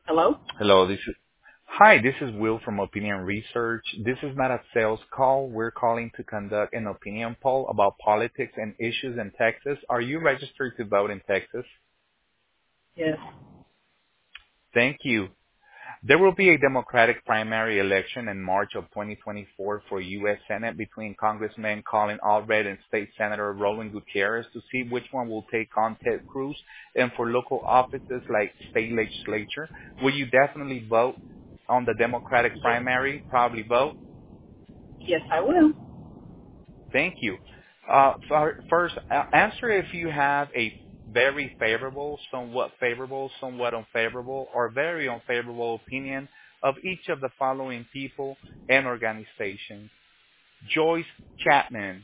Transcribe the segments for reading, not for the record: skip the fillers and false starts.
Hello? Hello, this is Will from Opinion Research. This is not a sales call. We're calling to conduct an opinion poll about politics and issues in Texas. Are you registered to vote in Texas? Yes. Thank you. There will be a Democratic primary election in March of 2024 for U.S. Senate between Congressman Colin Allred and State Senator Roland Gutierrez to see which one will take on Ted Cruz, and for local offices like state legislature. Will you definitely vote on the Democratic Yes. primary? Probably vote? Yes, I will. Thank you. First, answer if you have a very favorable, somewhat unfavorable, or very unfavorable opinion of each of the following people and organizations. Joyce Chapman.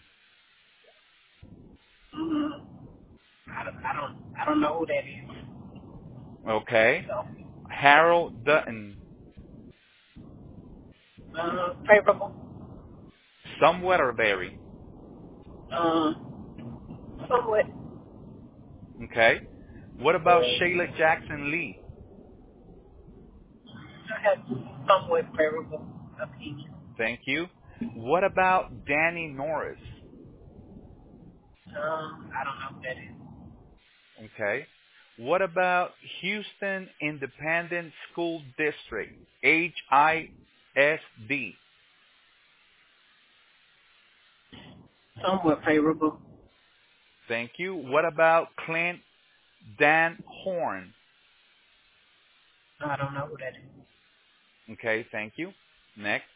Mm, I don't know who that is. Okay. So, Harold Dutton. favorable. Somewhat or very. Uh, somewhat. Okay. What about Shayla Jackson Lee? I have somewhat favorable opinion. Thank you. What about Danny Norris? I don't know who that is. Okay. What about Houston Independent School District, HISD? Somewhat favorable. Thank you. What about Clint Dan Horn? I don't know who that is. Okay, thank you. Next.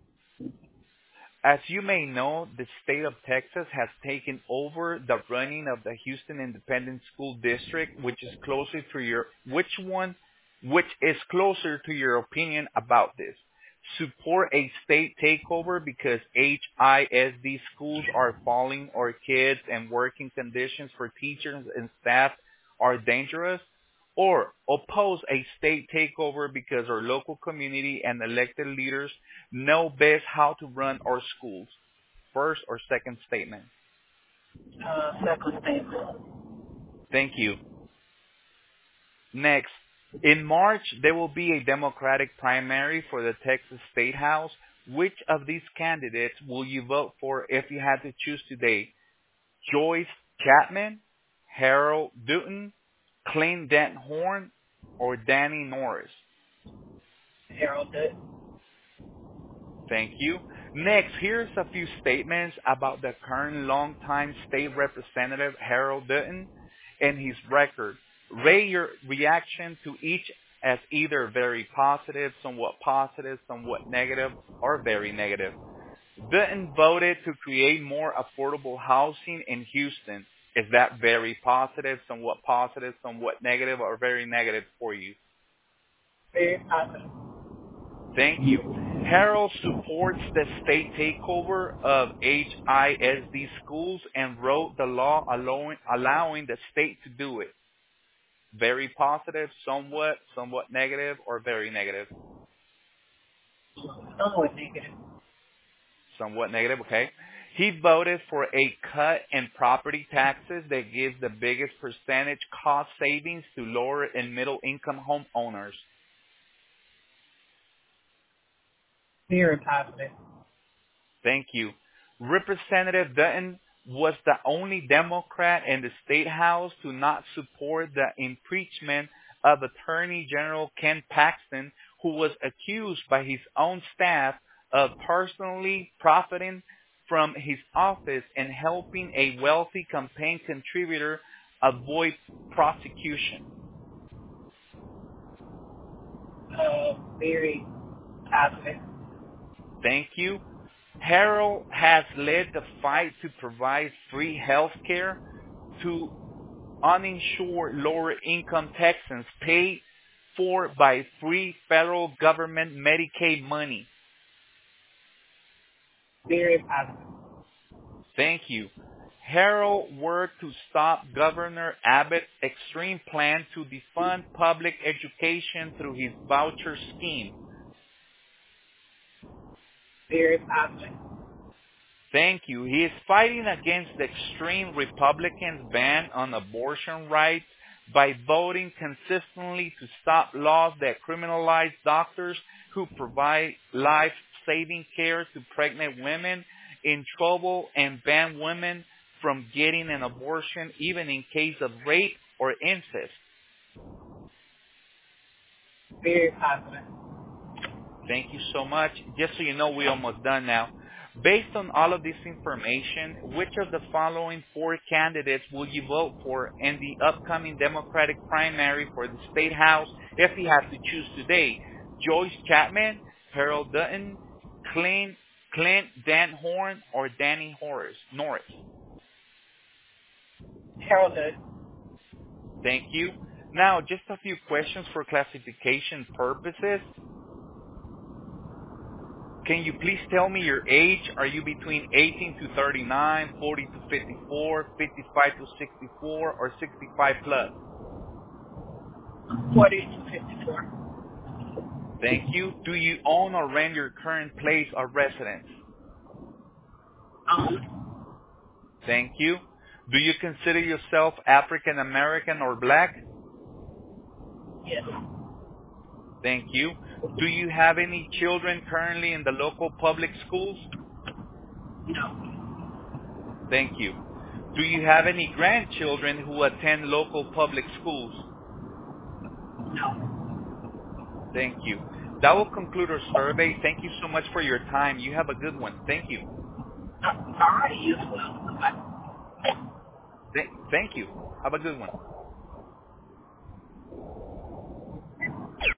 As you may know, the state of Texas has taken over the running of the Houston Independent School District, which is closer to your opinion about this? Support a state takeover because HISD schools are falling or kids and working conditions for teachers and staff are dangerous? Or oppose a state takeover because our local community and elected leaders know best how to run our schools? First or second statement? Second statement. Thank you. Next, in March, there will be a Democratic primary for the Texas State House. Which of these candidates will you vote for if you had to choose today? Joyce Chapman, Harold Dutton, Clint Dent Horn, or Danny Norris? Harold Dutt. Thank you. Next, here's a few statements about the current longtime state representative Harold Dutton and his record. Rate your reaction to each as either very positive, somewhat negative, or very negative. Dutton voted to create more affordable housing in Houston. Is that very positive, somewhat negative, or very negative for you? Very positive. Thank you. Harold supports the state takeover of HISD schools and wrote the law allowing the state to do it. Very positive, somewhat negative, or very negative? Somewhat negative. Somewhat negative, okay. He voted for a cut in property taxes that gives the biggest percentage cost savings to lower and middle income homeowners. Very positive. Thank you. Representative Dutton was the only Democrat in the state house to not support the impeachment of Attorney General Ken Paxton, who was accused by his own staff of personally profiting from his office and helping a wealthy campaign contributor avoid prosecution. Very positive. Thank you. Harold has led the fight to provide free health care to uninsured lower-income Texans paid for by free federal government Medicaid money. Very positive. Thank you. Harold worked to stop Governor Abbott's extreme plan to defund public education through his voucher scheme. Very positive. Thank you. He is fighting against the extreme Republicans' ban on abortion rights by voting consistently to stop laws that criminalize doctors who provide life-saving care to pregnant women in trouble and ban women from getting an abortion even in case of rape or incest. Very positive. Thank you so much. Just so you know, we're almost done now. Based on all of this information, which of the following four candidates will you vote for in the upcoming Democratic primary for the State House if you have to choose today? Joyce Chapman, Harold Dutton, Clint Dan Horn, or Danny Norris? Harold Hood. Thank you. Now, just a few questions for classification purposes. Can you please tell me your age? Are you between 18 to 39, 40 to 54, 55 to 64, or 65 plus? 40 to 54. Thank you. Do you own or rent your current place of residence? Thank you. Do you consider yourself African American or black? Yes. Thank you. Do you have any children currently in the local public schools? No. Thank you. Do you have any grandchildren who attend local public schools? No. Thank you. That will conclude our survey. Thank you so much for your time. You have a good one. Thank you. All right, you as well. Bye. Thank you. Have a good one.